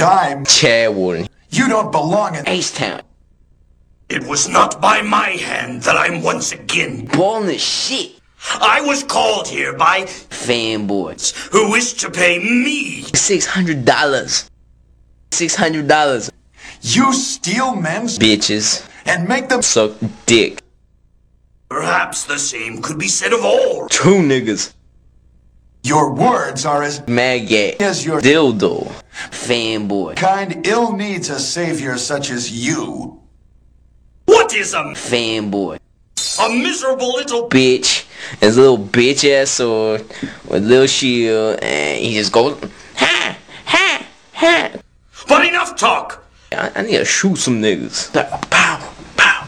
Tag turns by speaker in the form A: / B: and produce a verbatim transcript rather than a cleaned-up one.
A: time.
B: Chad Warden.
A: You don't belong in
B: H-Town.
C: It was not by my hand that I'm once again
B: Ballin' the shit.
C: I was called here by
B: fanboys
C: who wish to pay me
B: six hundred dollars. Six hundred dollars.
A: You steal men's
B: bitches
A: and make them
B: suck dick.
C: Perhaps the same could be said of all
B: true niggas.
A: Your words are as
B: maggot
A: as your
B: dildo. Fanboy.
A: Kind ill needs a savior such as you.
C: What is a
B: fanboy?
C: A miserable little
B: bitch. His little bitch ass sword with little shield, and he just goes ha ha ha.
C: But enough talk.
B: I, I need to shoot some niggas. Pow.